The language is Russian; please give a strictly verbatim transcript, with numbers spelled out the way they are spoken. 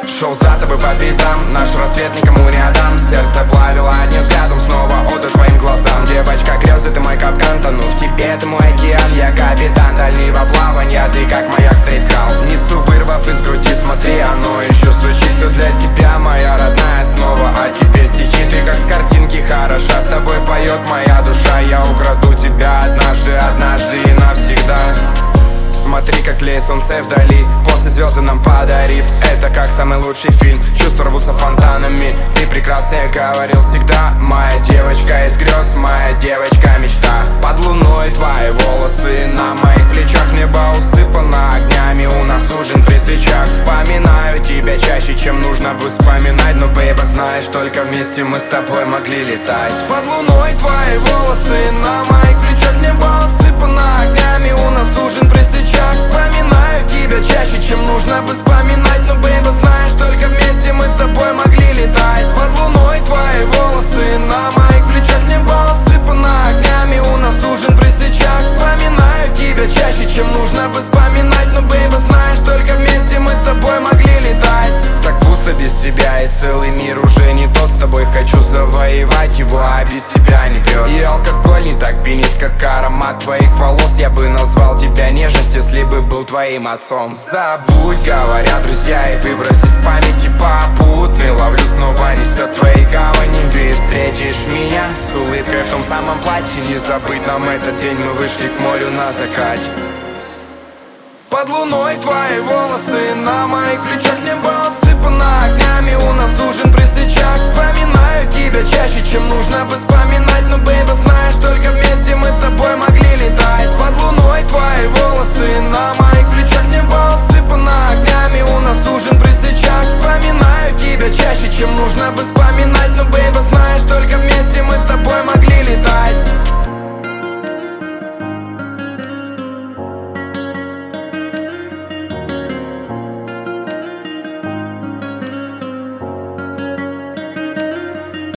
Шел за тобой по пятам, наш рассвет никому не отдам. Сердце плавило одним взглядом, снова отдаю твоим глазам. Девочка грезы, ты мой капкан, тону в тебе, ты мой океан. Я капитан дальнего плавания, ты как маяк средь скал. Несу, вырвав из груди, смотри, оно еще стучит. Все для тебя, моя родная, снова. А теперь стихи, ты как с картинки хороша. С тобой поет моя душа, я украду тебя однажды, однажды и навсегда. Смотри, как тлеет солнце вдали, после звезды нам подарив. Это как самый лучший фильм, чувства рвутся фонтанами. Ты прекрасная, говорил всегда, моя девочка из грез, моя девочка мечта. Под луной твои волосы, на моих плечах небо усыпано огнями. У нас ужин при свечах, вспоминаю тебя чаще, чем нужно бы вспоминать. Но, бейба, знаешь, только вместе мы с тобой могли летать. Под луной твои волосы, на моих плечах небо усыпано огнями. У нас ужин при свечах, вспоминаю тебя чаще, чем нужно бы вспоминать. Но, бейба, знаешь, только вместе мы с тобой могли летать. Под луной твои волосы, на моих плечах небо усыпано огнями. У нас ужин при свечах, вспоминаю тебя чаще, чем нужно бы вспоминать. Но, бейба, знаешь, только вместе мы с тобой могли летать. Так пусто без тебя, и целый мир уже не тот. С тобой хочу завоевать его, а без тебя не прет. И алкоголь не так пьянит, как аромат твоих волос. Я бы назвал тебя нежность, если бы был твоим отцом. Забудь, говорят друзья, и выбрось из памяти попутный. Ловлю, снова несет твои гавани. Ты встретишь меня с улыбкой в том самом платье. Не забыть нам этот день, мы вышли к морю на закате. Под луной твои волосы, на моих плечах небо усыпано огнями. У нас ужин при свечах, вспоминаю тебя чаще, чем нужно бы вспоминать. Но, бейба, знаешь, только вместе мы с тобой могли летать. Под луной твои волосы, на моих плечах небо усыпано огнями. У нас ужин при свечах, вспоминаю тебя чаще, чем нужно бы вспоминать. Но, бейба, знаешь,